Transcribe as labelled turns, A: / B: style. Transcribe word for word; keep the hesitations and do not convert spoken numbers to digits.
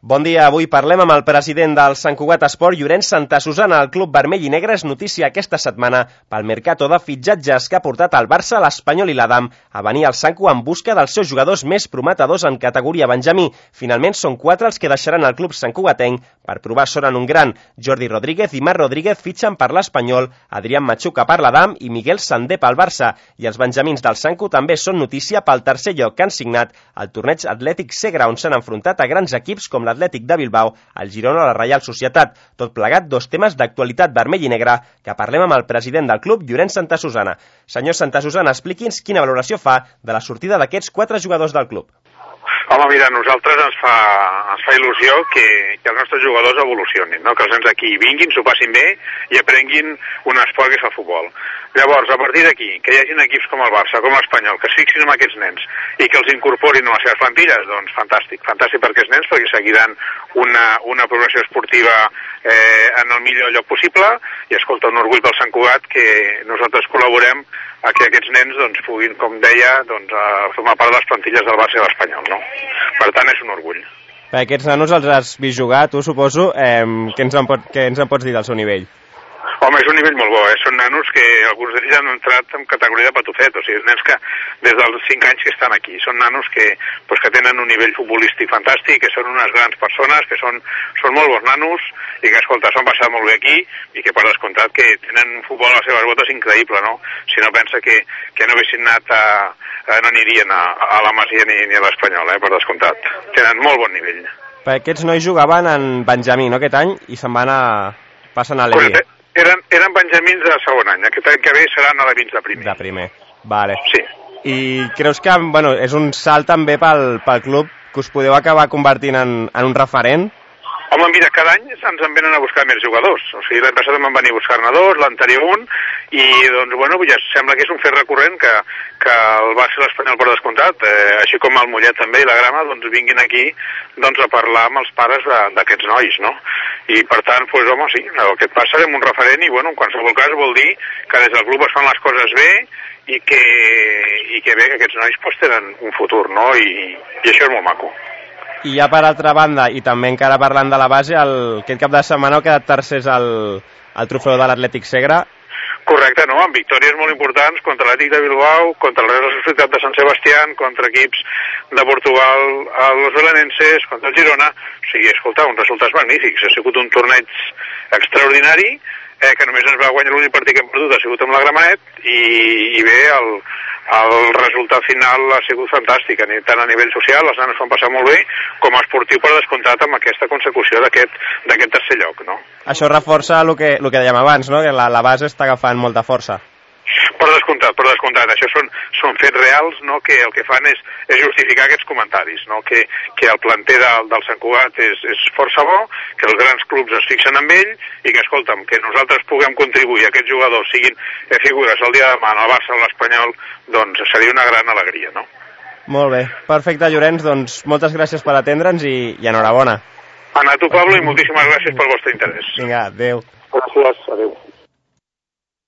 A: Bon dia, avui parlem amb el president del Sant Cugat Esport, Llorenç Santa Susana. El club vermell i negre és notícia aquesta setmana pel mercato de fitxatges que ha portat el Barça, l'Espanyol i l'Adam a venir al Sant Cugat en busca dels seus jugadors més prometedors en categoria Benjamí. Finalment són quatre els que deixaran el club santcugatenc per provar sort en un gran. Jordi Rodríguez i Marc Rodríguez fitxen per l'Espanyol, Adrián Machuca per l'Adam i Miguel Sandé pel Barça. I els benjamins del Sant Cugat també són notícia pel tercer lloc que han signat al torneig Atlètic Segre, on s'han enfrontat a grans equips com l'Atlètic de Bilbao, el Girona o la Reial Societat. Tot plegat, dos temes d'actualitat vermell i negre que parlem amb el president del club, Llorenç Santa Susana. Senyor Santa Susana, expliqui'ns quina valoració fa de la sortida d'aquests quatre jugadors del club.
B: Home, mira, a nosaltres ens fa, ens fa il·lusió que, que els nostres jugadors evolucionin, no? Que els nens aquí vinguin, s'ho passin bé i aprenguin un esport que és el futbol. Llavors, a partir d'aquí, que hi hagin equips com el Barça, com l'Espanyol, que es fixin en aquests nens i que els incorporin a les seves plantilles, doncs fantàstic. Fantàstic per aquests nens, perquè seguiran una, una progressió esportiva eh, en el millor lloc possible i, escolta, un orgull pel Sant Cugat que nosaltres col·laborem a que aquests nens doncs, puguin, com deia, doncs, formar part de les plantilles del Barça i de l'Espanyol, no? Per tant, és un orgull.
A: Per aquests nanos els has vist jugar, tu suposo, eh, què, ens en pot, què ens en pots dir del seu nivell?
B: Home, és un nivell molt bo, eh? Són nanos que alguns d'ells han entrat en categoria de patufet, o sigui, nens que des dels cinc anys que estan aquí, són nanos que, pues, que tenen un nivell futbolístic fantàstic, que són unes grans persones, que són, són molt bons nanos i que, escolta, s'han passat molt bé aquí i que, per descomptat, que tenen un futbol a les seves botes increïble, no? Si no pensa que, que no haguessin anat a, a no anirien a, a la Masia ni, ni a l'Espanyol, eh? Per descomptat. Tenen molt bon nivell.
A: Per aquests nois jugaven en Benjamí, no?, aquest any, i se'n van a... passen a l'E V I.
B: Eren, eren benjamins de segon any, aquest any que ve seran alevins de primer.
A: De primer, vale.
B: Sí.
A: I creus que, bueno, és un salt també pel, pel club que us podeu acabar convertint en, en un referent?
B: Home, mira, cada any ens en venen a buscar més jugadors. O sigui, l'any passat em van venir a buscar-ne dos, l'anterior un, i, doncs, bueno, ja sembla que és un fet recurrent que, que el Barça i l'Espanyol, per descomptat, eh, així com el Mollet també i la Grama, doncs, vinguin aquí doncs, a parlar amb els pares d'aquests nois, no? I, per tant, doncs, home, sí, el que et passa és un referent i, bueno, en qualsevol cas vol dir que des del club es fan les coses bé i que, i que bé, que aquests nois pues, tenen un futur, no? I, i això és molt maco.
A: I ja per altra banda, i també encara parlant de la base, el, aquest cap de setmana heu quedat tercers al, al trofeu de l'Atlètic Segre.
B: Correcte, no? Amb victòries molt importants contra l'Atlètic de Bilbao, contra la Real Societat de Sant Sebastián, contra equips de Portugal, els belenenses, contra el Girona. O sigui, escolta, uns resultats magnífics. Ha sigut un torneig extraordinari, eh, que només ens va guanyar l'únic partit que hem perdut, ha sigut amb la Gramenet, i, i bé, el, el resultat final ha sigut fantàstic, tant a nivell social, les nanes s'ho han passat molt bé, com a esportiu per descomptat amb aquesta consecució d'aquest tercer lloc, no?
A: Això reforça el que, el que dèiem abans, no?, que la, la base està agafant molta força.
B: Per descomptat, per descomptat. Això són, són fets reals, no?, que el que fan és, és justificar aquests comentaris, no?, que, que el planter de, del Sant Cugat és, és força bo, que els grans clubs es fixen en ell i que, escolta'm, que nosaltres puguem contribuir a aquests jugadors siguin eh, figures el dia de demà al Barça o a l'Espanyol, doncs seria una gran alegria, no?
A: Molt bé. Perfecte, Llorenç, doncs moltes gràcies per atendre'ns i, i enhorabona.
B: A tu, Pablo, i moltíssimes gràcies pel vostre interès.
A: Vinga, adéu.
B: Gràcies, adéu.